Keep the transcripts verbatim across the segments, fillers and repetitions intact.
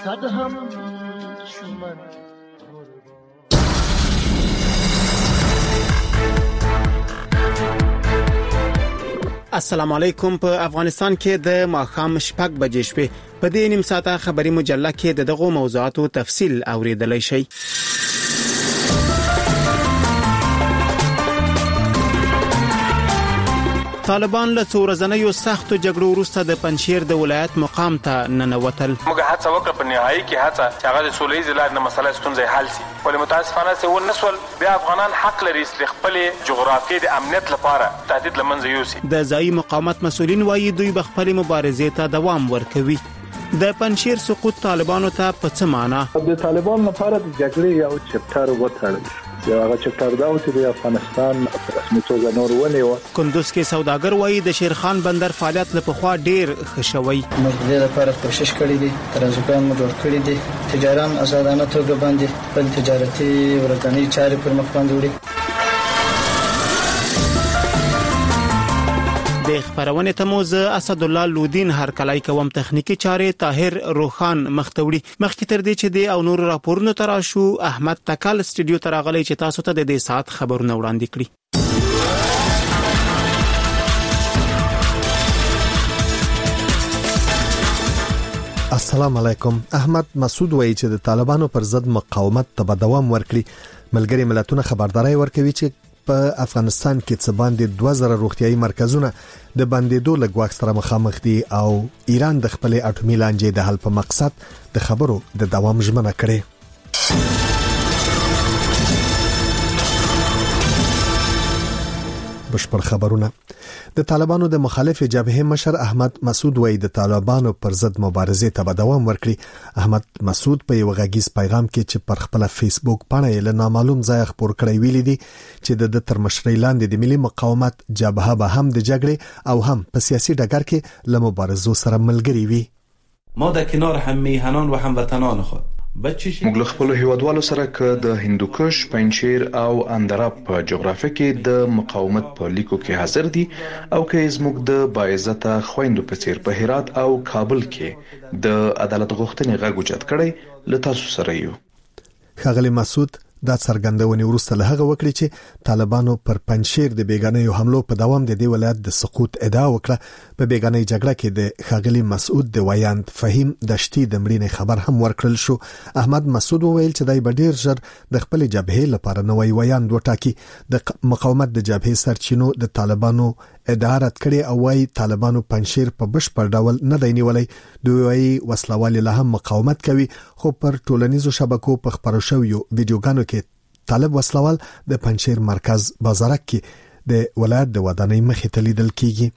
صد هم چومن. السلام علیکم. په افغانستان کې د ماښام شپږ بجې شپې په دې نیم ساعته خبري مجله کې د دغو موضوعاتو تفصیل اوریدلای شئ. طالبان له څو ورځنیو سختو جګړو وروسته د پنجشیر د ولایت مقام ته ننوتل. موږ هڅه وکړه په نهایي کې هڅه چې هغه د سوله‌ییز لارې نه مسله ستونزې حل شي، ولې متاسفانه چې ونسول بیا افغانان حق لري چې خپل جغرافیې د امنیت لپاره تهدید له منځه یوسي. د ځایي مقاومت مسؤلین وایي دوی به خپل مبارزې ته دوام ورکوي. د پنجشیر سقوط طالبانو ته په څه معنا؟ د طالبان لپاره د جګړې یو چپټر وتړل. یو هغه چپټر دا و چې د افغانستان په رسمي توګه نور ونیو. کندوز کې سوداګر وایي د شیرخان بندر فعالیت له پخوا ډیر ښه شوی. موږ د دې لپاره کوشش کړی دی، ترازوګان مو جوړ کړی دي، تجاران آزادانه توګه باندې خپل تجارتي ورځنی چارې پر مخ باندې وړي. د خبرونه تموز اسد الله لودین هر کلای کوم تخنیکی چارې طاهر روخان مختوړي. مخکې تر دې چې د او نور راپورونو تراشو احمد تکل سټډیو تراغلی چې تاسو ته د دې سات خبرونه وړاندې کړي. السلام علیکم. احمد مسعود وایي چې د طالبانو پر ضد مقاومت ته دوام ورکړي. ملګری ملتونه خبرداري ورکوي چې په افغانستان کې څه باندې دوه زره روغتيایي مرکزونه د باندېدو لګواک سره مخامخ دي او ایران د خپل اټومي لانجې د حل په مقصد د خبرو د دوام ژمنه کړې. بشپړ خبرونه. د طالبانو د مخالف جبهه مشر احمد مسعود وایي د طالبانو پر ضد مبارزې ته دوام ورکړي. احمد مسعود په یو غږیز پیغام کې چې پر خپل فیسبوک باندې له نامعلوم ځای خبر کړی ویلي دي چې د تر مشرۍ لاندې د ملي مقاومت جبهه به هم د جګړې او هم په سیاسي ډګر کې له مبارزو سره ملګری وي. ما در کنار هم میهنان و هموطنان خود موږ له خپل هیوادوالو سره که د هندوکش، پنجشیر او اندراب په جغرافیه کې د مقاومت په لیکو کې حاضر دي او که زموږ د باعزته خويندو په څیر په هرات او کابل کې د عدالت غوښتنې غږ اوچت کړي له تاسو سره یو. ښاغلی مسعود دا څرګندونې وروسته له هغه وکړي چې طالبانو پر پنجشیر د بیگانه حملو په دوام د دې ولایت د سقوط ادعا وکړه. په بیگانه جګړه کې د ښاغلی مسعود د ویاند فهیم دشتي د مړینې خبر هم ورکړل شو. احمد مسعود وویل چې دای ډیر ژر د خپل جبهه لپاره نوې ویاند وټاکي. د مقاومت د جبهه سرچینو د طالبانو ادعا رد کړي او وايي طالبانو پنجشیر په بشپړ ډول نه دی نیولای. دوی وايي وسلوال له هم مقاومت کوي، خو پر ټولنیزو شبکو په خبرو شویو ویډیوګانو کې طالب وسلوال د پنجشیر مرکز بازارک کې د ولایت د ودانۍ مخې ته لیدل کیږي.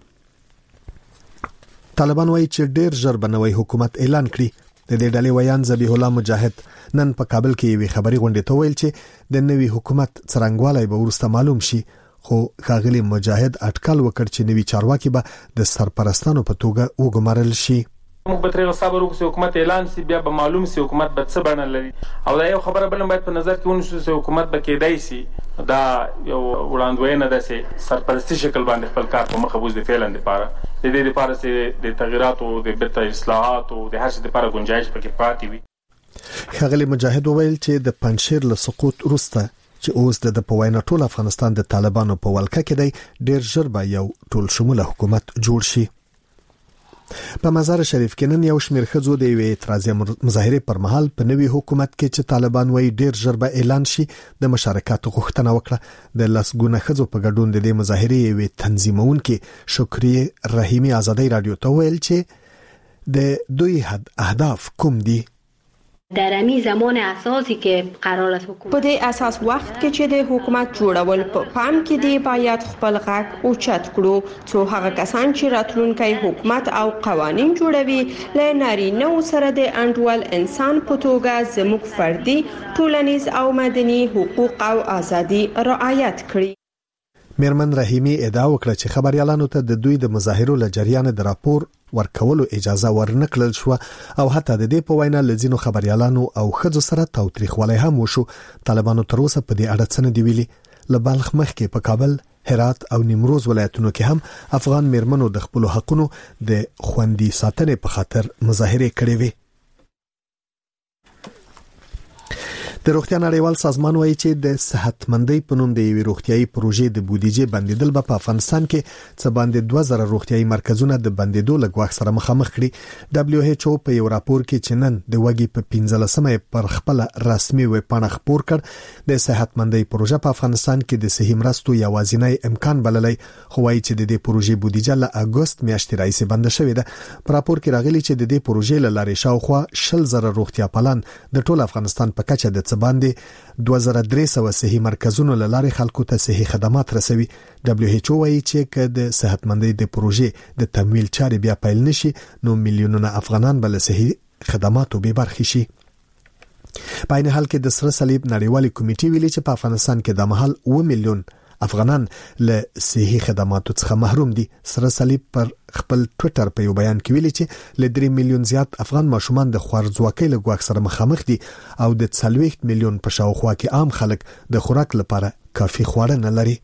طالبان وايي چې ډیر ژر بنوي حکومت اعلان کړي. د دې ډلې ویان ذبیح الله مجاهد نن په کابل کې وی خبري غونډه ته ویل چې د نوي حکومت څرنګوالی به ورسته معلوم شي، خو ښاغلی مجاهد اټکل وکړ چې نوي چارواکي به د سرپرستانو په توګه وګمارل شي. موږ به ترې صبر وکړو چې حکومت اعلان شي، بیا به معلوم شي حکومت به څه بڼه لري. او دا یو خبره بل باید په نظر کې ونیسو چې حکومت به کېدای شي دا یو وړاندوینه ده چې سرپرستی شکل باندې خپل کار په مخه بوځي فعلا لپاره د دې لپاره چې د تغیراتو د بیرته اصلاحاتو د هر څه لپاره گنجائش پکې پاتې وي. ښاغلی مجاهد وویل چې د پنجشیر له سقوط وروسته چې اوس د په وینا ټول افغانستان د طالبانو په ولکه کې دی، ډیر ژر به یو ټول شموله حکومت جوړ شي. په مزار شریف کې نن یو شمېر ښځو د یوې اعتراضي مظاهرې پر مهال په نوي حکومت کې چې طالبان وايي ډیر ژر به اعلان شي د مشارکت غوښتنه وکړه. د لسګونه ښځو په ګډون د دې مظاهرې یوې تنظیمونکې شکریه رحیمی ازادي رادیو ته ویل چې د دوی اهداف کوم دي. در امی زمان اساسی که قرار است حکومت په دې اساس وخت کې چې د حکومت جوړول په پام کې دی باید خپل غږ اوچت کړو، څو هغه کسان چې راتلونکي حکومت او قوانين جوړوي له نارینه سره د انډول انسان په توګه زموږ فردي، ټولنیز او مدني حقوق او ازادي رعایت کړي. میرمن رحیمی ادعا وکړه چې خبريالانو ته د دوی د مظاهرو له جریان د راپور ورکولو اجازه ورنکړل شو او حتی د دې په وینا لزینو خبريالانو او خځو سره تاوتریخوالی هم وشو. طالبانو تر اوسه په دې اړه څه نه دی ویلي. له بلخ مخکې په کابل، هرات او نیمروز ولایتونو کې هم افغان میرمنو د خپل حقونو د خوندي ساتنې په خاطر مظاهره کړې وې. د روغتیا نړیوال سازمان وایي چې د صحتمندۍ په نوم د یوې روغتيایي پروژې د بودیجې بندیدل په افغانستان کې څه باندې دوه زره روغتيایي مرکزونه د بندیدو له ګواښ سره مخامخ کړي. دبليو ایچ او په یو راپور کې چې نن د وګي په پنځلسمه پر خپل رسمي ویب پاڼه خپور کړ د صحتمندۍ پروژه په افغانستان کې د صحي مرستو یوازینی امکان بللی، خو وایي چې د دې پروژې بودیجه له اگست میاشتې راځي بند شوې ده. په راپور کې راغلي چې د دې پروژې له لارې شاوخوا شل زره روغتیا پالان د ټول افغانستان په کچه د څه باندې دوه زره درې سوه صحي مرکزونو له لارې خلکو ته صحي خدمات رسوي. دبليو ایچ او وایي چې که د صحتمندۍ د پروژې د تمویل چارې بیا پیل نشي نو میلیونونه افغانان بل صحي خدماتو به برخه شي. په عین حال کې د سره صلیب نړیوالې کمیټې ویلي چې په افغانستان کې د مهال اوه میلیون افغانان له صحي خدماتو څخه محروم دي. سره صلیب پر خپل ټوئیټر په یو بیان کې ویلي چې له درې میلیون زیات افغان ماشومان د خوارځواکۍ له ګواښ سره مخامخ دي او د څلوېښت میلیون په شاوخوا کې عام خلک د خوراک لپاره کافي خواړه نه لري.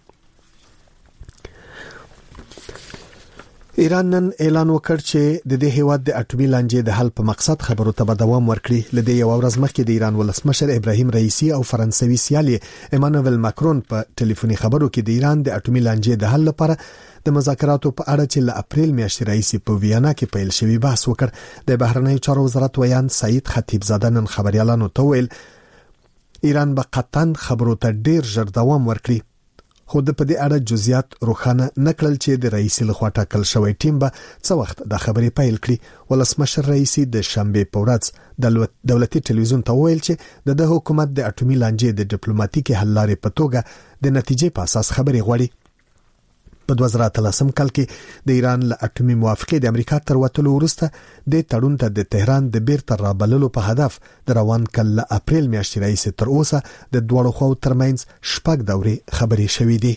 ایران نن اعلان وکړ چې د دې هیواد د اټومي لانجې د حل په مقصد خبرو ته دوام ورکړي. لدې یو ورځ مخکې د ایران ولسمشر ابراهیم رئیسی او فرانسوي سیال ایمانوئل ماکرون په ټلیفوني خبرو کې د ایران د اټومي لانجې د حل لپاره د مذاکراتو په اړه چې له اپریل میاشتې راځي په ویانا کې پیل شوی بحث وکړ. د بهرنیو چارو وزارت ویان سعید خطیب زاده نن خبريالانو ته ویل ایران به قطعاً خبرو ته ډیر ژر دوام ورکړي، خو د په دې اړه جزئیات روښانه نکړل چې د رئیس لخوا ټاکل شوی ټیم به څه وخت د خبرې پیل کړي. ولسمشر رئیسی د شنبه په ورځ د دولتي ټلویزیون ته ویل چې د حکومت د اټومي لانجې د ډیپلوماټیکي حل لارې په توګه د نتیجې په اساس خبرې غواړي. په دوه زره اتلسم کال کې د ایران له اټومي موافقې د امریکا تر وتلو وروسته د تړون ته د تهران د بیرته رابللو په هدف د روان کال له اپریل میاشتې راځي تر اوسه د دوړو خو ترمنځ شپږ دورې خبرې شوې دي.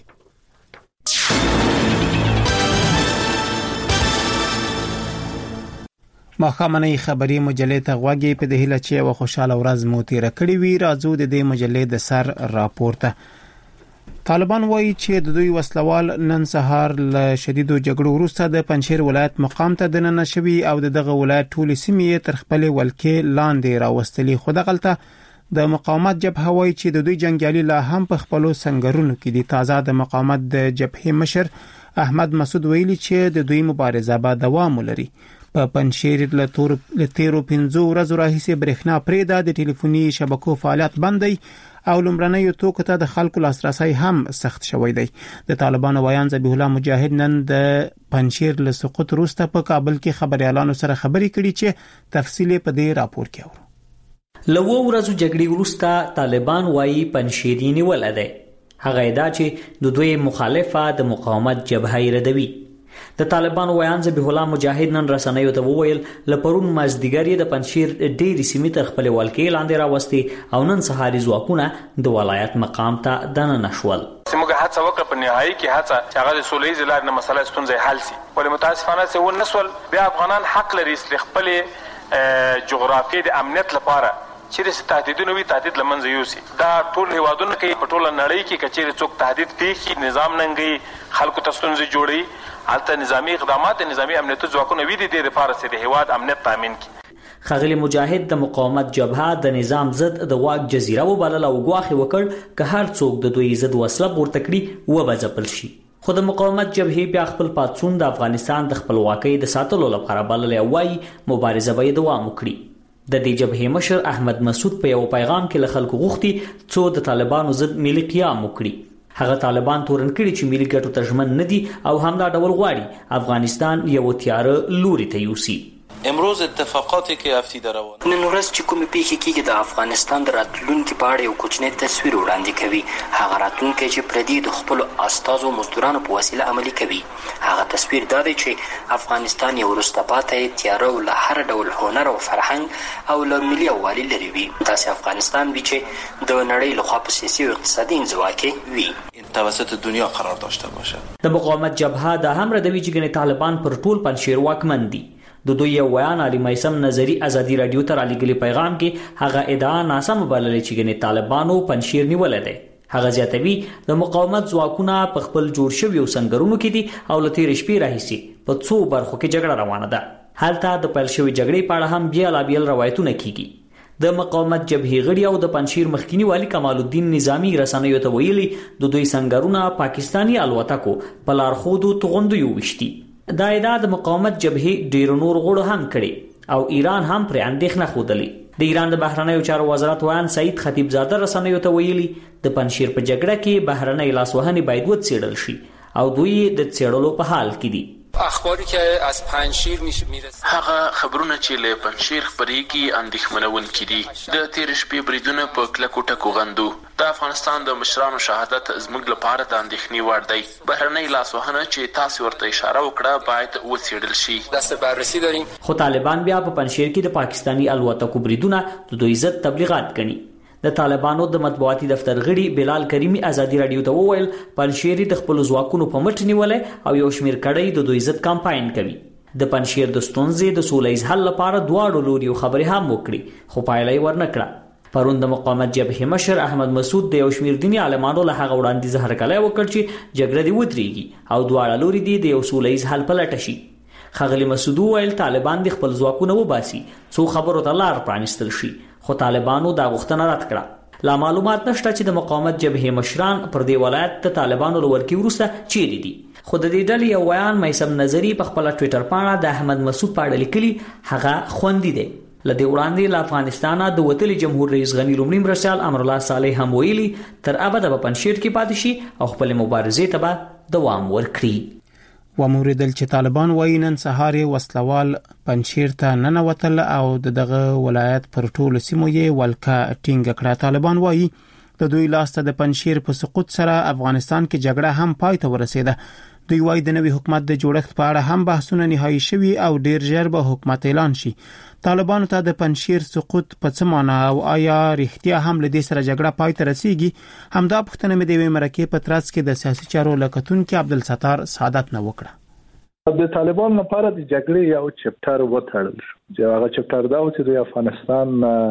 مخامنۍ خبري مجلې ته غوږی په دهله چې و خوشاله ورځ مو تیر کړی وی. راځو د دې مجلې د سر راپورته. طالبان وایي چې د دوی وسلوال نن سهار له شدیدو جګړو وروسته د پنجشیر ولایت مقام ته دننه شوي او دغه ولایت ټولې سیمې تر خپل ولکې لاندې راوستلې. خو دغلته د مقاومت جبهه وایي چې د دوی جنگیالي لا هم په خپل سنگرونو کې دي. تازه د مقاومت د جبهې مشر احمد مسعود ویلي چې د دوی مبارزه به دوام ولري. په پنجشیر له تور له تیرو پنځو ورځو راهیسې برېښنا پرېده، د ټلیفوني شبکو فعالیت بند دی او لمرنیو توکو ته د خلکو لاسرسي هم سخت شوی دی. د طالبانو ویان ذبیح الله مجاهد نن د پنجشیر له سقوط وروسته په کابل کې خبريالانو سره خبرې کړي چې تفصیل په دې راپور کې اورو. لوو ورځو جګړې وروسته طالبان وایي پنجشیر نیول دی. هغه دا چې د دوی مخالفه د مقاومت جبهه ردوي. د طالبان ویان ذبیح الله مجاهد نن رسنیو ته وویل لپرون مازدیګر د پنجشیر ډېری سیمې تر خپل ولکې لاندې راوستي او نن سهاري ځواکونه د ولایت مقام ته دننه شول. موږ هڅه وکړه په نهایي کې هڅه چې هغه د سولې زلار نه مسله ستونزې حل شي، ولې متاسفانه چې ون نسول بیا افغانان حق لري چې خپل جغرافیې د امنیت لپاره چیرې تهدیدونه وي تهدید لمنځه یوسي. دا ټول هیوادونه کې په ټوله نړۍ کې کچېرې څوک تهدید پیښي نظام ننګي خلکو ته ستونزې جوړي، البته نظامی اقدامات نظامی امنیت ځواکونه وی دي د لپاره چې د هیواد امنیت تامین کړي. خغلی مجاهد د مقاومت جبهه د نظام ضد د واک جزیره وبلل او ګواښ وکړ که هر څوک د دوی ضد وسله پورته کړي و به ځپل شي. خو د مقاومت جبهې بیا خپل پاتسون د افغانستان د خپلواکۍ د ساتلو لپاره بلل او وايي مبارزه به دوام وکړي. د دې جبهې مشر احمد مسعود په یو پیغام کې له خلکو غوښتي څو د طالبانو ضد ملي قیام وکړي. هغه طالبان تورن کړي چې ملي ګټو ته ژمن نه دي او همدا ډول غواړي افغانستان یو تیاره لوري ته یوسي. امروز اتفاقاتی که افتیده روان نن ورځ چې کومې پیښې کېږي د افغانستان د راتلونکي په اړه یو کوچنی تصویر وړاندې کوي. هغه راتلونکی چې پردي د خپلو استازو مزدورانو په وسیله عملي کوي. هغه تصویر دا دی چې افغانستان یو وروسته پاتې تیاره او له هر ډول هنر او فرهنګ او له ملي یووالي لرې وي. داسې افغانستان وي چې د نړۍ لخوا په سیاسي او اقتصادي انزوا کې وي توسط دنیا قرار داشته باشد. د مقاومت جبهه د هم ردوي چې ګنې طالبان پر ټول پنجشیر واکمن دي. د دوی یو ویان علي میسم نظری ازادي رادیو ته رالیږلي پیغام کې هغه ادعا ناسم بللې چې ګنې طالبانو پنجشیر نیول دی. هغه زیاتوي د مقاومت ځواکونه په خپل جوړ شویو سنگرونو کې دي او له تېرې شپې راهیسې په څو برخو کې جګړه روانه ده. هلته د پیل شوې جګړې په اړه هم بیا لا بیل روایتونه کیږي. د مقاومت جبهې غړي او د پنجشیر مخکینی والی کمال الدین نظامی رسنیو ته ویلي د دوی سنگرونه پاکستانی الوتکو په لارښودو توغندیو وشتي. دا ادعا د مقاومت جبهې ډیر نور غړو هم کړي او ایران هم پر اندېښنه خوده. د ایران د بهرنیو چارو وزارت وایان سعید خطیبزاده رسنیو ته ویلي د پنجشیر په جګړه کې بهرنۍ لاسوهنې باید وڅېړل شي او دوی د څېړلو په حال کې دي. اخباری که از پنجشیر میرسه هغه خبرونه چې له پنجشیر خبرېږي اندېښمنونکي دي. د تېرې شپې بریدونه په کلکو ټکو غندو. د افغانستان د مشرانو شهادت زموږ لپاره د اندېښنې وړ دی. بهرنۍ لاسوهنه چې تاسو ورته اشاره وکړه باید وڅېړل شي. دست بررسی داریم. خو طالبان بیا په پنجشیر کې د پاکستانی الوتکو بریدونه د دوی ضد تبلیغات ګڼي. د طالبانو د مطبوعاتي دفتر غړي بلال کریمی ازادي رادیو ته وویل پنجشیر د خپل ځواکونو په مټ نیولې او یو شمیر کډۍ د دوی ضد کمپاین کوي. د پنجشیر د ستونزې د سولهییز حل لپاره دواړو لوري خبرې هم وکړي خو پایله یې ورنکړه. پرون د مقاومت جبهې مشر احمد مسعود د یو شمیر دیني عالمانو له هغه وړاندیز هرکلی وکړ چې جګړه دې ودرېږي او دواړه لوري دې د یو سولهییز حل په لټه شي. ښاغلي مسعود وویل طالبان د خپل ځواکونه وباسي څو خبرو ته لار پرانیستل شي خو طالبانو دا غوښتنه رد کړه. لا معلومات نشته چې د مقاومت جبهې مشران پر دې ولایت ته طالبانو له ورکې وروسته چیرې دي. خو د دې ډلې یو ویان میثم نظري په خپله ټویټر پاڼه د احمد مسعود په اړه لیکلي هغه خوندي دی. له دې وړاندې له افغانستانه د وتلي جمهور رئیس غني لومړي مرستیال امرالله صالح هم ویلي تر ابده به پنجشیر کې پاتې شي او خپلې مبارزې ته به دوام ورکړي. وموریدل چې طالبان وایي نن سهار وسلوال پنجشیر ته ننوتل او دغه ولایت پر ټولو سیمو یې ولکه ټینګه کړه. طالبان وایي د دوی لاسته د پنجشیر په سقوط سره افغانستان کې جګړه هم پای ته ورسېده. دوی وایي د نوي حکومت د جوړښت په اړه هم بحثونه نهایي شوي او ډیر ژر به حکومت اعلان شي. طالبانو ته د پنجشیر سقوط په څه معنا او آیا رښتیا هم له دې سره جګړه پای ته رسیږي؟ همدا پوښتنه مې د یوې مرکې په ترڅ کې د سیاسي چارو له کتونکي عبدالستار سعادت نه وکړه. د طالبان لپاره د جګړې یو چپټر وتړل شو چې هغه چپټر دا و چې د افغانستان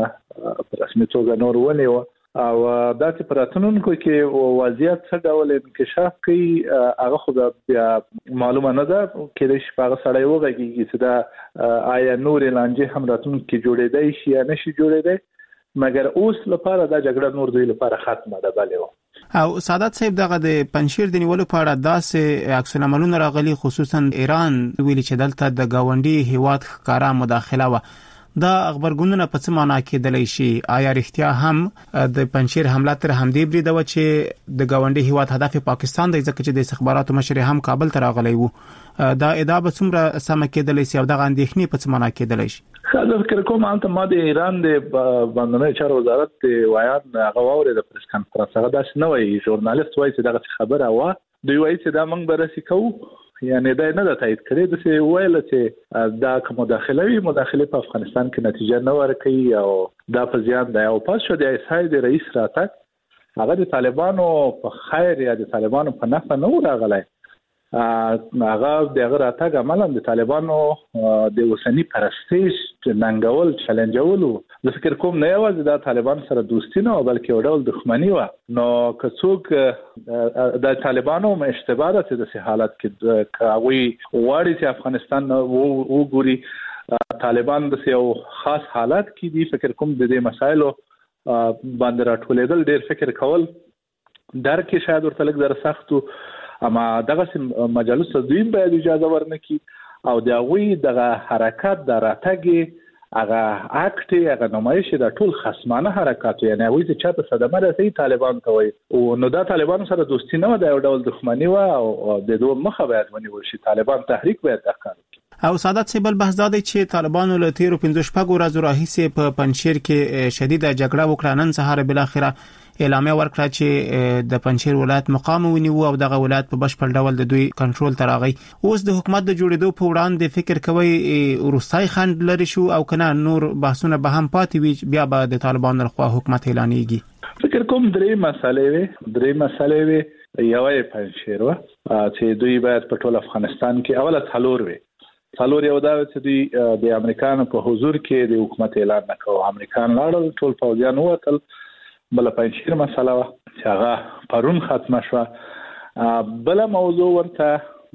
په رسمي توګه نور ونیو او دا چې په راتلونکو کې وضعیت څه ډول انکشاف کوي هغه خو بیا معلومه نه ده. کېدای شي په هغه سړی وغږېږي چې دا آیا نورې لانجې هم راتلونکي کې جوړېدی شي یا نه شي جوړېدی، مګر اوس لپاره دا جګړه نور دوی لپاره ختمه ده. بلې او سعادت صاحب دغه د پنجشیر د نیولو په اړه داسې عکس العملونه راغلي خصوصا ایران ویلي چې دلته د گاونډي هیواد ښکارا مداخله و. دا خبرګونونه په څه معنا کېدلی شي؟ آیا رښتیا هم د پنجشیر حمله تر همدې بریده و چې د گاونډي هیواد هدف پاکستان دی ځکه چې د استخباراتو مشر هم کابل ته راغلی و؟ دا ادعا به څومره سمه کېدلی شي او دغه اندېښنې په څه معنا کېدلی شي؟ زه فکر کوم هلته ما د ایران د بهرنیو چارو وزارت د ویان هغه واورېده پریس کنفرانس، هغه داسې نه وایي. ژورنالیست وایي چې دغسې خبره وه. دوی وایي چې دا موږ به رسي کوو، یعنی دا نه ده تایید کړې. داسې ویله چې دا که مداخله وي مداخلې په افغانستان کې نتیجه نه ورکوي او دا په زیان دی. او پس شو د ایسای د رئیس راتګ هغه د طالبانو په خیر یا د طالبانو په نفع نه و راغلی. هغه دغه راتګ عملا د طالبانو د اوسني پرستیژ ننګول چیلنجول و. زه فکر کوم نه یوازې دا طالبان سره دوستي نه و بلکې یو ډول دښمني وه. نو که څوک د طالبانو اشتباه ده چې داسې حالت کې که هغوی غواړي چې افغانستان وګوري طالبان داسې یو خاص حالت کې دي، فکر کوم د دې مسایلو باندې راټولېدل ډېر فکر کول درک کې شاید ورته لږ زره سخت و. اما دغه مجالس دوی باید اجازه ورنکړي او د هغوی دغه حرکت د راتګ هغه اکټ هغه نمایش د ټول خصمانه حرکات، یعنی هغوی چې چاته صدمه رسوي طالبان ته وایي. نو دا طالبانو سره دوستي نه وه، دا یو ډول دښمني وه او د دوی مخه باید ونیول شي. طالبان تحریک باید دا کار وکړي. او سعادت صاحب بل بحث دا دی چې طالبانو له تیرو پنځه شپږو ورځو راهیسې په پنجشیر کې شدیده جګړه وکړه. نن سهار بالاخره اعلامیه ورکړه چې د پنجشیر ولایت مقام ونیو او دغه ولایت په بشپړ ډول د دوی کنټرول ته راغی. اوس د حکومت د جوړېدو په وړاندې فکر کوي وروستی خنډ لري شو او کنه نور بحثونه به هم پاتې وي بیا به د طالبانو لخوا حکومت اعلانېږي؟ فکر کوم درې مسالې وي درې مسالې وي یو یې پنجشیر وه چې دوی باید په ټول افغانستان کې اوله څلور وي. څلور یو دا چې دوی د امریکانو په حضور کې د حکومت اعلان نه کوو. امریکان لاړل، ټول پوځیان ووتل. بله پنجشیر مسله وه چې هغه پرون ختمه شوه. بله موضوع ورته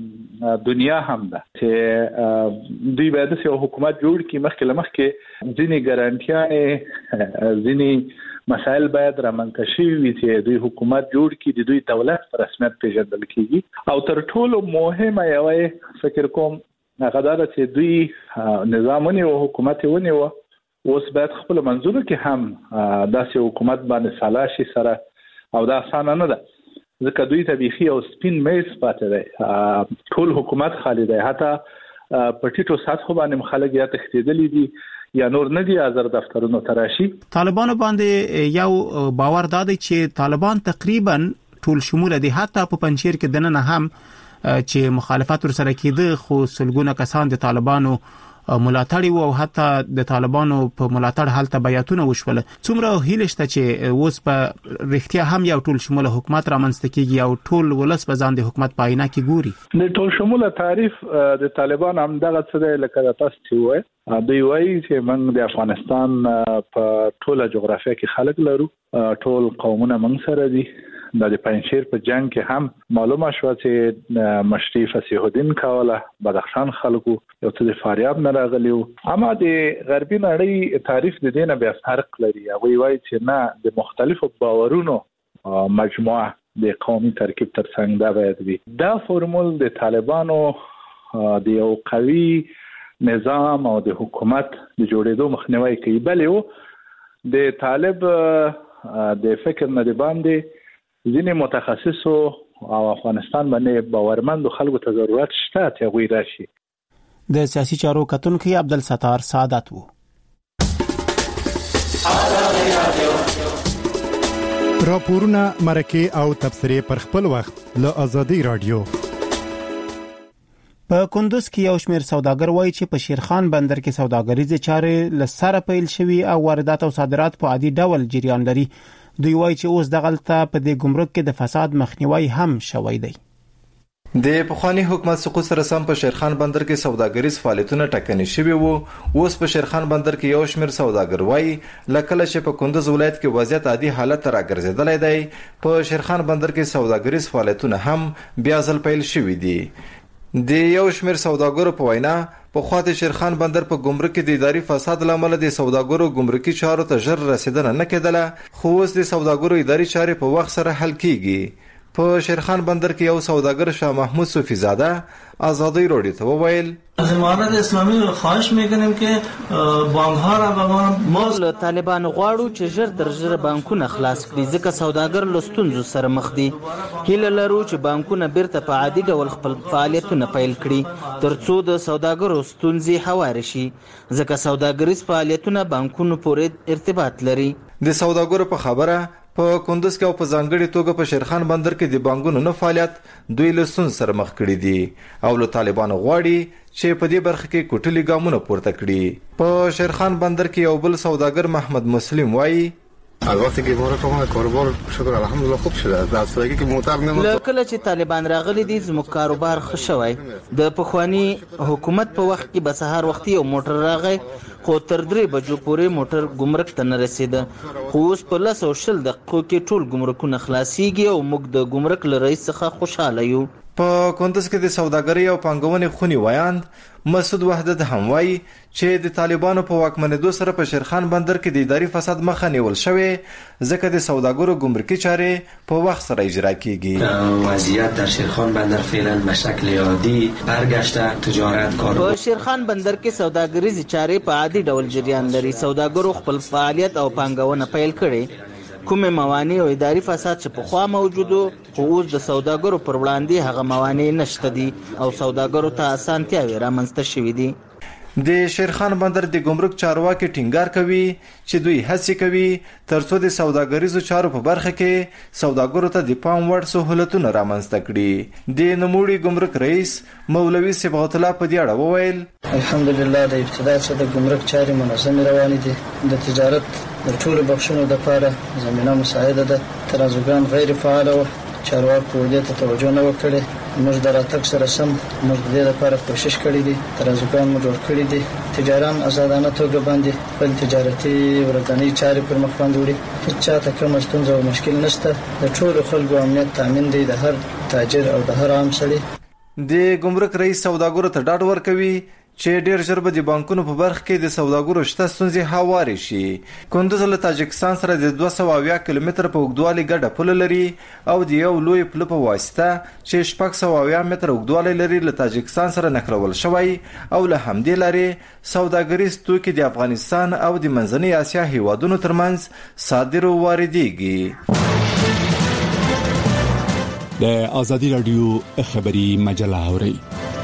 دنیا هم ده چې دوی باید یو حکومت جوړ کړي مخکې لمخکې ځینې ګارانټیانې ځینې مسائل باید رامنځته شي وي چې دوی حکومت جوړ کړي د دوی دولت په رسمیت پیژندل کیږي او تر ټولو مهمه یو فکر کوم هغه دا چې دوی نظامونه او حکومت ونیو اوس باید خپل منځونو کې هم داسې حکومت باندې سالا شي سره او دا اسانه نه ده ځکه دوی ته بيخي او سپین میز پاتې دی ټول حکومت خالی دی حتی په ټیټو سطحو باندې خلک یا تښتېدلي دي یا نور نه دي حاضر دفترونو تراشي طالبانو باندې یو باور دادی چې طالبان تقریبا ټول شمول دي حتی په پنځیر کې دنه هم چې مخالفت ورسره کېده خو سلګونه کسان د طالبانو ملاتړي وو او حتی د طالبانو په ملاتړ حالت بیاتونه وشول څومره هیلشته چې اوس په رښتیا هم یو ټول شموله حکومت رامنځته کیږي او ټول ولس په ځان د حکومت پاینه کې ګوري د ټول شموله تعریف د طالبان هم دغه څه دی لکه تاسو چې وایي دوی وایي چې موږ د افغانستان په ټوله جغرافیه کې خلک لرو ټول قومونه موږ سره دي د پنځیر په جنگ کې هم معلومه شو چې مشري فصیح الدین کوله بدخشان خلکو یو څه د فاریاب نه راغلیو اما د غربي نړۍ تعریف د دینه بیا فرق لري او وایي چې نه د مختلفو باورونو مجموعه د قومي ترکیب ترڅنګ دا باید وي دا فرمول د طالبانو د یو قوي نظام او د حکومت د جوړېدو مخنیوي کوي بلې د طالب د فکر نه دی باندې ځینې متخصصو او افغانستان باندې باورمند خلکو ته ضرورت شته چې غوي راشي د سیاسي چارو کتونکو عبدالستار سعادت وو راپورونه مرکه او تبصره پر خپل وخت له ازادي رادیو په کندوز کې یو شمېر سوداګر وایي چې په شیرخان بندر کې سوداګریزه چارې لسره پیل شوي او واردات او صادرات په عادي ډول جریان لري دوی وایي چې اوس دغلته په دې ګمرک کې د فساد مخنیوي هم شوی دی د پخوانی حکومت سقوط سره سم په شیرخان بندر کې سوداګریز فعالیتونه ټکني شوي وو اوس په شیرخان بندر کې یو شمېر سوداګر وایي لکه چې په کندوز ولایت کې وضعیت عادي حالت ته راګرځېدلی دی په شیرخان بندر کې سوداګریز فعالیتونه هم بیا ځل پیل شوي دي د یو شمېر سوداګرو په وینا په خواته شیرخان بندر په ګمرک کې د اداري فساد لامل د سوداګرو ګمرکي چارو ته ژر رسیدنه نه کېدله خو اوس د سوداګرو اداري چارې په وخت سره حل کیږي په شیرخان بندر کې یو سوداګر شاه محمود صوفی زاده آزادی رادیو ته وویل از امارت اسلامی خواهش میکنیم که بانک ها را به ما له طالبان غواړو چې ژر تر ژره بانکونه خلاص کړي ځکه سوداګر له ستونزو سره مخ دي هیله لرو چې بانکونه بیرته په عادي ډول خپل فعالیتونه پیل کړي ترڅو د سوداګرو ستونزې هوار شي ځکه سوداګریز فعالیتونه بانکونو پورې ارتباط لري د سوداګرو په خبره په کندوز کې او په ځانګړي توګه په شیرخان بندر کې د بانکونو نه فعالیت دوی له ستونزو سره مخ کړي دي او له طالبانو غواړي چې په دې برخه کې کوټلي ګامونه پورته کړي په شیرخان بندر کې یو بل سوداګر محمد مسلم وایي البته که باره کومه کاروبار شکر الحمدلله خوب شده در صورتی که موتر نمید لکه چې طالبان راغلي دي زموږ کاروبار ښه شوی د پخوانی حکومت په وخت کې به سهار وختي یو موټر راغی خو تر درې بجو پورې موټر ګمرک ته نه رسیده خو اوس په لس او شل دقیقو کې ټول ګمرکونه خلاصیږي او موږ د ګمرک له رئیس څخه خوشحاله یو په کندوز کې د سوداګرۍ او پانګونې خونی ویاند مسعود وحدت هم وایي چې د طالبانو په واکمنېدو سره په شیرخان بندر کې د اداري فساد مخه نیول شوې ځکه د سوداګرو ګمرکي چارې په وخت سره اجرا کیږي وضعیت در شیرخان بندر فعلا به شکل عادی برگشته تجارت کار په شیرخان بندر کې سوداګریزي چارې په عادي ډول جریان لري سوداګرو خپل فعالیت او پانګونه پیل کړي کومه موانع او اداري فساد چې په خوا موجودو خو اوس د سوداګرو پر وړاندې هغه موانع نشته دي او سوداګرو ته اسانتیاوې رامنځته شوې دي د شیرخان بندر د ګمرک چارواکي ټینګار کوي چې دوی هڅه کوي ترڅو د سوداګریزو چارو په برخه کې سوداګرو ته د پام وړ سہولتونه رامنځته کړي د نموړي ګمرک رئیس مولوي صبغت الله په دې اړه وویل الحمدلله د ابتدا څخه د ګمرک چارې منظم روانې دي د تجارت د ټولو بخښونو لپاره زمينه مساعده ده ترازوګان غیر فعال او چارواکو دې ته توجه نه وکړي موږ د راتګ سره سم موږ د دې لپاره کوشش کړی دي ترازوګان مو جوړ کړی دي تجاران آزادانه توګه باندې خپل تجارتي ورځنی چارې پر مخ باندې وړي هیڅ چاته کوم ستونزه او مشکل نشته د ټولو خلکو امنیت تامین دی د هر تاجر او د هر عام سړي د ګمرک رئیس سوداګرو ته ډاډ ورکوي چې ډیر ژر به د بانکونو په برخه کې د سوداګرو شته ستونزې هوارې شي. کندوز له تاجکستان سره د دوه سوه اویا کیلومتر په اوږدوالي ګډه پوله لري او د یو لوی پله په واسطه چې شپږ سوه اویا متره اوږدوالی لري له تاجکستان سره نښلول شوی او له همدې لارې سوداګریز توکي د افغانستان او د منځنۍ اسیا هیوادونو ترمنځ صادر او واردېږي. د ازادي راډیو خبري مجله اورئ.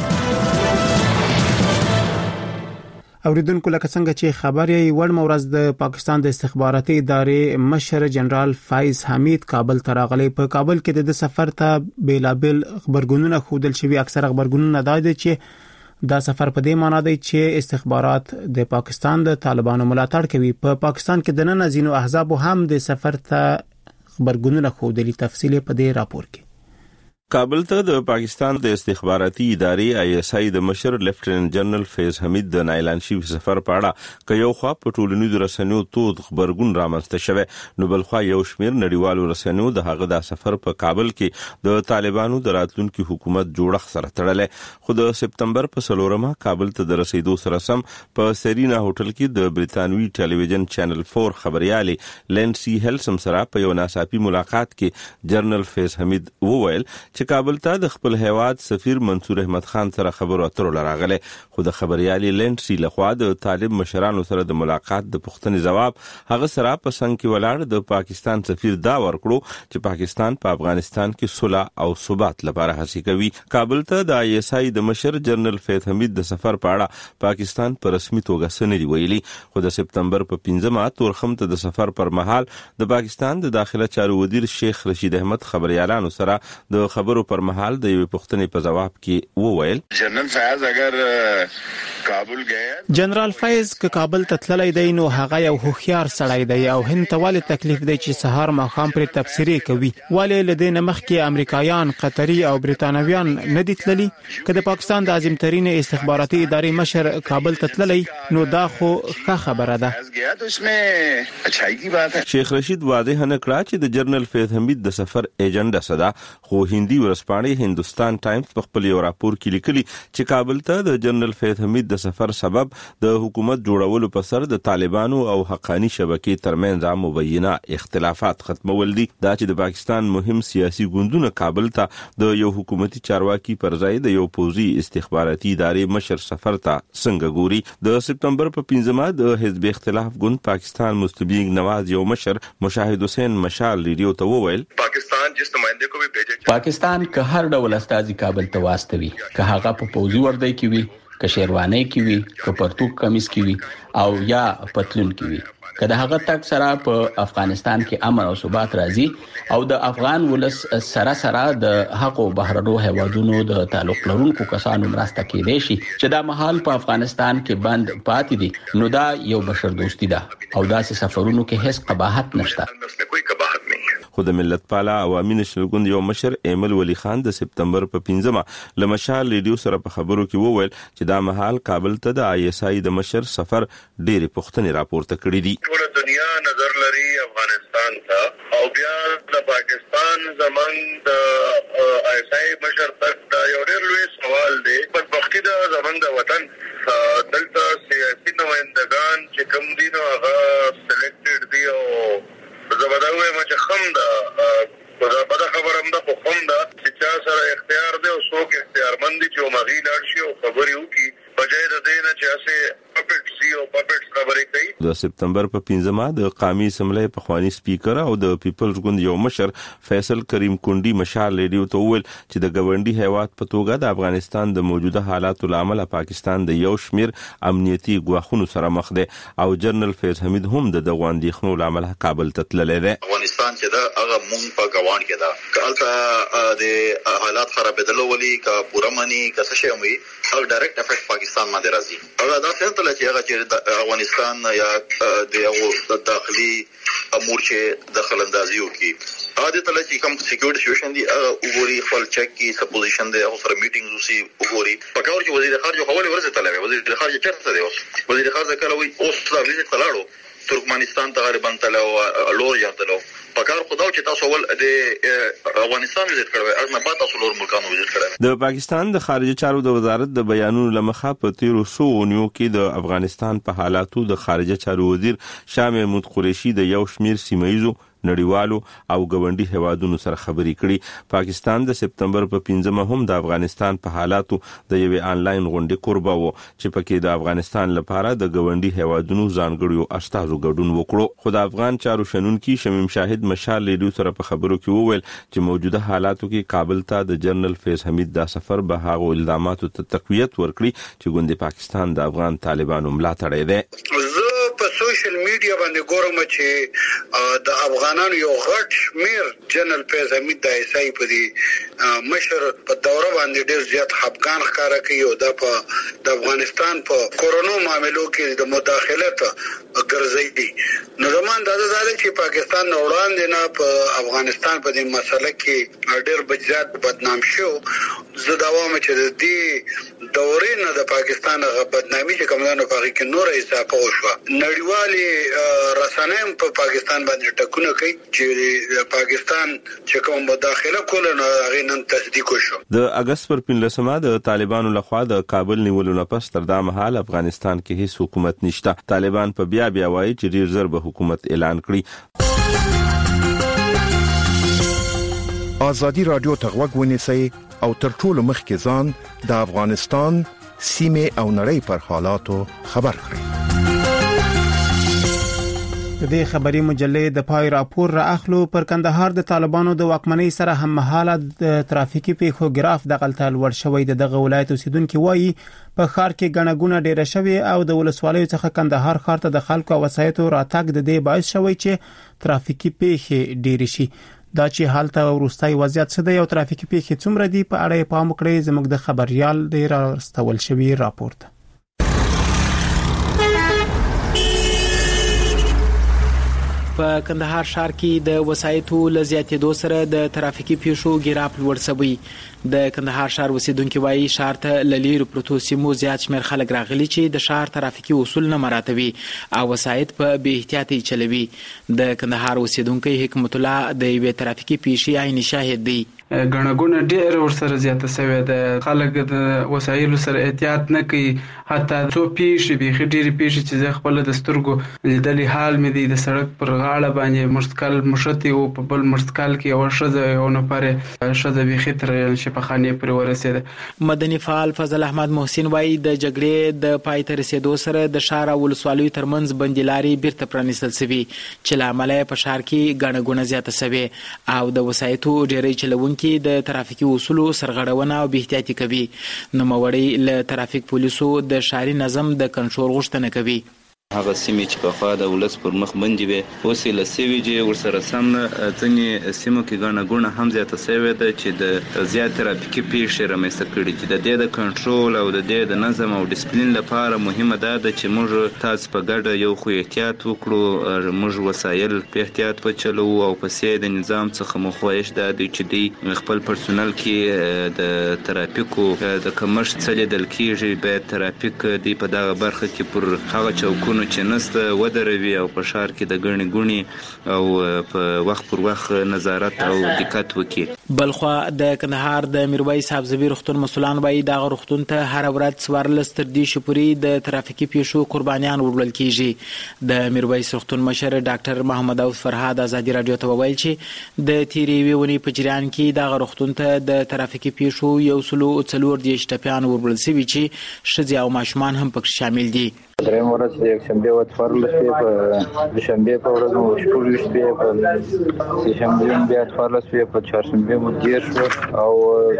اوریدونکو لکه څنګه چې خبر یې وړم ورځ د پاکستان د استخباراتي ادارې مشر جنرال فایز حمید کابل ته راغلی. په کابل کې د سفر ته بیلابل خبرګونونه خودل شوی. اکثر خبرګونونه دا دي چې دا سفر په دې معنی دی چې استخبارات د پاکستان د طالبانو ملاتړ کوي. په پاکستان کې د نن ازینو احزاب هم د سفر ته خبرګونونه خودلی. تفصیل په دې راپور کې. کابل ته د پاکستان د استخباراتي ادارې آی اس آی د مشر لیفټیننټ جنرال فیض حمید د نایلان شي سفر په اړه ک یو خوا په ټولنیزو رسنیو تود خبرګون رامنځته شوه، نو بل خوا یو شمیر نړیوالو رسنیو د هغه د سفر په کابل کې د طالبانو د راتلونکي حکومت جوړښت سره تړلې. خو د سپتمبر په څلورمه کابل ته د رسیدو سره سم په سرینا هوټل کې د بریتانوي ټلویزیون چینل فور خبريالي لینسی هلسم سره په یو ناڅاپي ملاقات کې جنرال فیض حمید وویل چې کابل ته د خپل هیواد سفیر منصور احمد خان سره خبرو اترو لراغله. خو د خبريالي لینسی لخوا د طالب مشرانو سره د ملاقات د پوښتنې جواب هغه سره په څنګه کې ولاړ د پاکستان سفیر دا ورکړو چې پاکستان په افغانستان کې صلح او ثبات لپاره هڅه کوي. کابل ته د آی اس آی د مشر جنرال فیض حمید د سفر په اړه پاکستان په رسمي توګه سندري ویلي. خو د سپتمبر په پنځمه تورخم ته د سفر پر مهال د پاکستان د داخله چارو وزیر شیخ رشید احمد خبريالانو سره د خبرو پر مهال د یو پوښتنې په جواب کې وویل جنرال فیض اگر کابل گئے جنرال فیض ک کابل ته تللی دی نو هغه یو هوښیار سړی دی او هند ته ولې تکلیف دی چې سهار ماښام پر تبصری کوي. ولې لدې نمخ کې امریکایان، قطري او بریتانویان نه دي تللی؟ که د پاکستان د عظیم ترین استخباراتي ادارې مشر کابل ته تللی نو دا خو ښه خبره ده. شیخ رشید واضح نه کړ چې د جنرال فیض حمید د سفر ایجنډا صدا. خو هندي ورسپانې هندوستان ټایمز په خپل یو راپور کې لیکلي چې کابل ته د جنرال فیض حمید د سفر سبب د حکومت جوړولو په سر د طالبانو او حقانی شبکې ترمنځ مبینه اختلافات ختمول دي. دا چې د پاکستان مهم سیاسي ګوندونه کابل ته د یو حکومتي چارواکي پر ځای د یو پوزي استخباراتي ادارې مشر سفر ته څنګه ګوري. د سپتمبر په پنځمه د حزب اختلاف ګوند پاکستان مسلم لیگ نواز یو مشر مشاهد حسین مشال ریډیو ته وویل پاکستان جس نمائندے کو بھی بھیجے پاکستان که هر ډول استازي کابل ته واستوي، که هغه په پوزي وردی کې وي، که شیروانی کې وي، که پرتوک کمیس کې وي او یا پتلون کې وي، که د هغه تک سره په افغانستان کې امن او ثبات راځي او د افغان ولس سره سره د حق او بهرنو هیوادونو د تعلق لرونکو کسانو مرسته کېدای شي چې دا مهال په افغانستان کې بند پاتې دي، نو دا یو بشر دوستی ده او داسې سفرونو کې هیڅ قباحت نشته. خو د ملت پالا عوامي نشنل ګوند یو مشر ایمل ولی خان د سپتمبر په پنځمه له مشال ریډیو سره په خبرو کې وویل چې دا مهال کابل ته د آی اس آی د مشر سفر ډېری پوښتنې راپورته کړې دي. ټول دنیا نظر لري افغانستان ته او بیا د پاکستان زمنګ د آی اس آی مشر تک دا یو ډېر لوی سوال دی. په وخت د زمنګ د وطن دلته سیاسي نمائندگان چې کوم دي نو هغه سلیکټډ دي او زبردوی ما چې خم ده بده خبر هم ده خو خم ده چې چا سره اختیار دی او څوک اختیارمند دي چې مغی لاړ شي او خبرې وکړي بجای د دې نه چې هسې پپټ سي او پپټ خبرې کوي. د سپتمبر په پنځمه د قومي اسمبلی پخوانی سپیکر او د پیپلز ګوند یو مشر فیصل کریم کونډي مشال ریډیو ته وویل چې د ګاونډي هیواد په توګه د افغانستان د موجوده حالاتو لامل پاکستان د یو شمیر امنیتي ګواښونو سره مخ دی او جنرال فیض حمید هم د دغه اندېښنو لامل کابل ته تللی دی. افغانستان چې دا هغه مونږ په ګاوند کې دا کالته د حالات خرابېدل ولي کا پوره منی کا څه شي وي او ډایرکټ افیکټ پاکستان باندې راځي. هغه دا څنګه چې هغه چې افغانستان یا د یو داخلي امور چې دخل اندازي وکي هغه ته چې کوم سکیورټي سچویشن دی هغه وګوري خپل چک کی سپوزیشن دی او سره میټینګز وسی وګوري پکاور چې وزیر خارجه خبرې ورسې تلوي وزیر خارجه چرته دی وزیر خارجه کله وي اوس د لیست تلاړو ترکمنستان ته غریبان تلو لور یاتلو پکار خداو چې تاسو ول د افغانستان وزیر کړو ارنه پات تاسو لور ملکانو وزیر کړو. د پاکستان د خارجه چارو د وزارت د بیانونو لمخه په تیرو سو نیو کې د افغانستان په حالاتو د خارجه چارو وزیر شاه محمود قریشي د یو شمیر سیمایزو نړیوالو او ګوندی هوادونو سره خبري کړي. پاکستان د سپتمبر په پنځمه هم د افغانستان په حالاتو د یو آنلاین غونډې قربا وو چې پکې د افغانستان لپاره د ګوندی هوادونو ځانګړیو استازو ګډون وکړو. خو د افغان چارو شنونکي شمیم شاهد مشال لیدو سره په خبرو کې وویل چې موجوده حالاتو کې کابل ته د جنرال فیض حمید دا سفر به هغه الزاماتو ته تقویت ورکړي چې ګوندی پاکستان د افغان طالبانو ملاتړ دی. په سوشل میډیا باندې ګورم چې د افغانانو یو غټ شمیر جنرال فیض حمید د ایسای په دی مشر په دوره باندې ډیر زیات خپګان ښکارا کوي او د د افغانستان په کورونا معاملو کې د مداخلت ګرځي. نو زمون د ځاله چې پاکستان وړاندې نه په افغانستان په دې مسله کې ډیر بجات بدنام شو. زه دا وایم چې د دې دورې نه د پاکستان غ بدنامي چې کومانو په کې نور اضافه وشو. نړیوالي رسنۍ په پاکستان باندې ټکونه کوي چې پاکستان چې کوم مداخله کوله نو هغه نن تصدیق وشو. د اگست پر پنځلسمه د طالبانو لخوا د کابل نیولو نه پس تر دا مهال افغانستان کې هیڅ حکومت نشته. طالبان په بیا بیا وایي چې ډیر زر به حکومت اعلان کړي. ازادي رادیو ته غوږ ونیسئ او تر ټولو مخکې ځان د افغانستان سیمه او نړۍ پر حالاتو خبر کړئ. د دې خبري مجلې د پای راپور را اخلو. پر کندهار د طالبانو د واکمنۍ سره هم مهاله د ترافیکي پیښو ګراف د غلطال ور شوی د دغه ولایت اوسیدونکو وایي په ښار کې غنګونه ډیره شوی او د ولسوالۍ څخه کندهار ښار ته د خلکو او وسایطو راتګ د دې باعث شوی چې ترافیکي پیښې ډیره شي. دا چې حالت او وروستي وضعیت څه دی او ترافیکي پیښې څومره دي په اړه پام وکړئ زموږ د خبريال د راستول شوی راپورټ. په کندهار ښار کې د وسایطو لزیاتېدو سره د ترافیکي پیښو ګراف لوړ شوی. د کندهار ښار اوسیدونکو وایي ښار ته للیرو پروتو سیمو زیات شمیر خلک راغلي چې د ښار ترافیکي اصول نه مراعاتوي او وسایط په بې احتیاطي چلوي. د کندهار اوسیدونکو حکمت الله د یوې ترافیکي پیښې عیني شاهد دی. غنګونه ډېر ورسره زیاته شوې ده. خلک د وسایلو سره احتیاط نه کوي. حتی څو پیښې به ډېرې پیښې چې زه خپل د سترګو لیدلې حال مې دی. د سړک پر غاړه باندې مرسکل مشتي او په بل مرسکل کې یو شزه یو نفر شزه به خطر شپخانه پر ورسېده. مدني فعال فضل احمد محسن وایي د جګړې د پای ته رسیدو سره د ښار او ولسوالیو ترمنځ بندیلاري بیرته پرانیستل شوي چې لامل په ښار کې غنګونه زیاته شوي او د وسایطو ډېرې چلون کې د ترافیکي اصولو سرغړونه او بې احتیاطي کوي. نوموړی له ترافیک پولیسو د ښاري نظم د کنټرول غوښتنه کوي. هغه سیمې چې په خوا د ولس پر مخ باندې وي اوس له سیوی چې ورسره سم ځنې سیمو کې غاڼه غونه هم زیاته سوي ده چې د زیات ترافیکي پیښې رامنځته کړي چې د دې د کنټرول او د دې د نظم او ډیسپلین لپاره مهمه ده چې موږ تاسو په ګډه یو خو احتیاط وکړو. موږ وسایل په احتیاط وچلو او په سې د نظام څخه مخوایش ده چې دی خپل پرسونل کې د ترافیکو د کمښت څخه د کیږي به ترافیک دی په دغه برخه کې پر هغه چوکو چې نسته ودروي او په ښار کې د ګڼې ګونې او په وخت پر وخت نظارت او دقت وکړي. بلخوا د کندهار د میرویس حافظوي روغتون مسولان وایي دغه روغتون ته هر ورځ څوارلس تر دېرشو پورې د ترافیکي پیښو قربانیان وړل کیږي. د میرویس روغتون مشر ډاکټر محمد اوس فرهاد ازادي رادیو ته وویل چې د تیرې یوې ونې په جریان کې دغه روغتون ته د ترافیکي پیښو یو سلو څلور دېرش ټپیان وړل شوي چې ښځې او ماشومان هم پکې شامل دي. درېیم ورځ د یکشنبې ورځ څوارلس شپې په دوشنبې په ورځ مو شپږ شپې په سهشنبې بیا څوارلس شپې په چهارشنبې مو دېرش او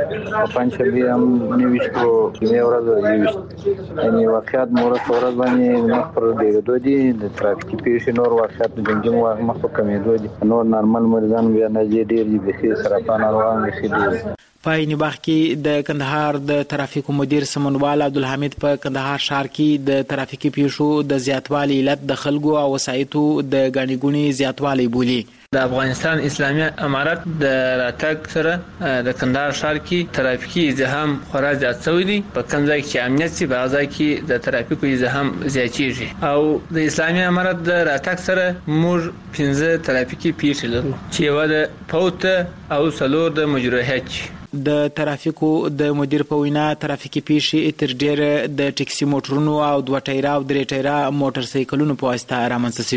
په پنجشنبې هم نهه ویشت او جمعې ورځ یو ویشت. یعنې واقعیات مو ورځ په ورځ باندې مخ پر ډېرېدو دي. د ترافیکي پیښې نور واقعیات د جمجمو مخ په کمېدو دي. نور نارمل مریضان بیا نږدې ډېر دي. بیخي سرطان ناروغان بیخي ډېر دي. په نیباغ کې د کندهار د ترافیکو مدیر سمونوال عبدالحمید په کندهار ښار کې د ترافیکي پیښو د زیاتوالي علت د خلکو او وسایطو د غاڼې ګونې زیاتوالی بولي. د افغانستان اسلامي امارت د راتګ سره د کندهار ښار کې ترافیکي ازدحام خورا زیات شوی دی. په کوم ځای کې امنیت سي په ځای کې د ترافیکو ازدحام زیاتېږي او د اسلامي امارت د راتګ سره موږ پنځه ترافیکي پیښې لرو چې یو د فوت او څلور د مجروحیت. د ترافیکو د مدیر په وینا ترافیکي پیښې تر ډیره د ټکسي موټرونو او دوه ټایره او درې ټایره موټر سایکلونو په واسطه رامنځته